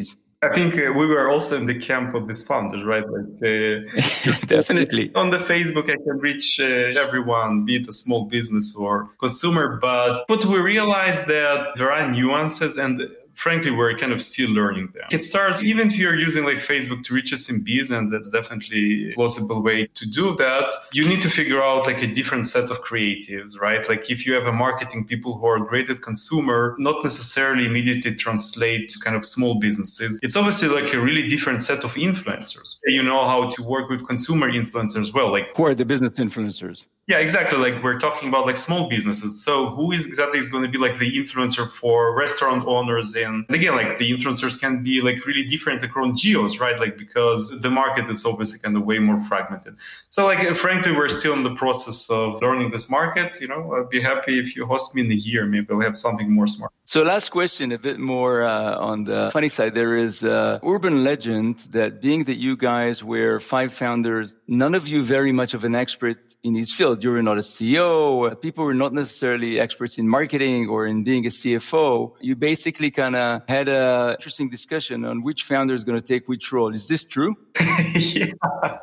I think uh, we were also in the camp of these founders, right? Like, uh, definitely. On the Facebook, I can reach uh, everyone, be it a small business or consumer. But but we realized that there are nuances, and frankly, we're kind of still learning them. It starts even if you're using like Facebook to reach S M Bs, and that's definitely a plausible way to do that. You need to figure out like a different set of creatives, right? Like if you have a marketing people who are great at consumer, not necessarily immediately translate to kind of small businesses. It's obviously like a really different set of influencers. You know how to work with consumer influencers as well. Like who are the business influencers? Yeah, exactly. Like we're talking about like small businesses. So who is exactly is going to be like the influencer for restaurant owners? And again, like the influencers can be like really different across geos, right? Like because the market is obviously kind of way more fragmented. So like, frankly, we're still in the process of learning this market. You know, I'd be happy if you host me in a year. Maybe we'll have something more smart. So last question, a bit more uh, on the funny side. There is uh, urban legend that being that you guys were five founders, none of you very much of an expert in his field. You were not a C E O. People were not necessarily experts in marketing or in being a C F O. You basically kind of had an interesting discussion on which founder is going to take which role. Is this true? Yeah,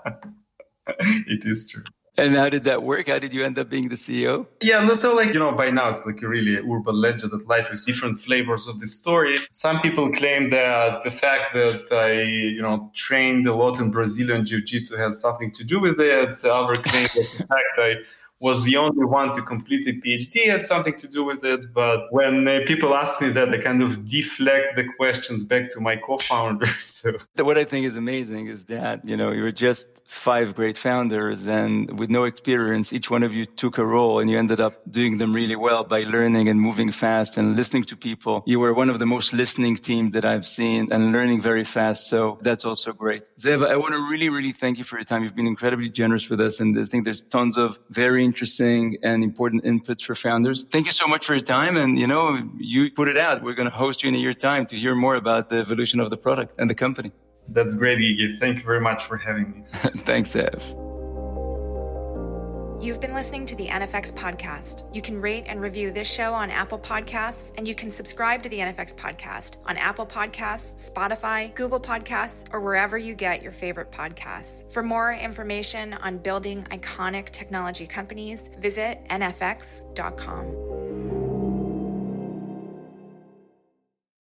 it is true. And how did that work? How did you end up being the C E O? Yeah, no, so like, you know, by now it's like a really urban legend that Lightree different flavors of the story. Some people claim that the fact that I, you know, trained a lot in Brazilian Jiu-Jitsu has something to do with it. Others claim that the fact I was the only one to complete a PhD has something to do with it. But when uh, people ask me that, I kind of deflect the questions back to my co-founder. So what I think is amazing is that, you know, you were just five great founders and with no experience, each one of you took a role and you ended up doing them really well by learning and moving fast and listening to people. You were one of the most listening teams that I've seen and learning very fast. So that's also great. Zev, I want to really, really thank you for your time. You've been incredibly generous with us. And I think there's tons of very interesting and important inputs for founders. Thank you so much for your time. And, you know, you put it out. We're going to host you in a year's time to hear more about the evolution of the product and the company. That's great, Iggy. Thank you very much for having me. Thanks, Ev. You've been listening to the N F X podcast. You can rate and review this show on Apple Podcasts, and you can subscribe to the N F X podcast on Apple Podcasts, Spotify, Google Podcasts, or wherever you get your favorite podcasts. For more information on building iconic technology companies, visit N F X dot com.